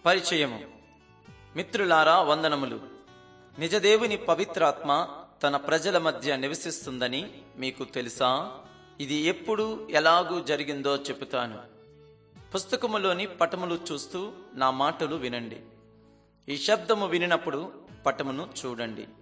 పరిచయము. మిత్రులారా, వందనములు. నిజదేవుని పవిత్రాత్మ తన ప్రజల మధ్య నివసిస్తుందని మీకు తెలుసా? ఇది ఎప్పుడు ఎలాగూ జరిగిందో చెబుతాను. పుస్తకములోని పటములు చూస్తూ నా మాటలు వినండి. ఈ శబ్దము వినినప్పుడు పటమును చూడండి.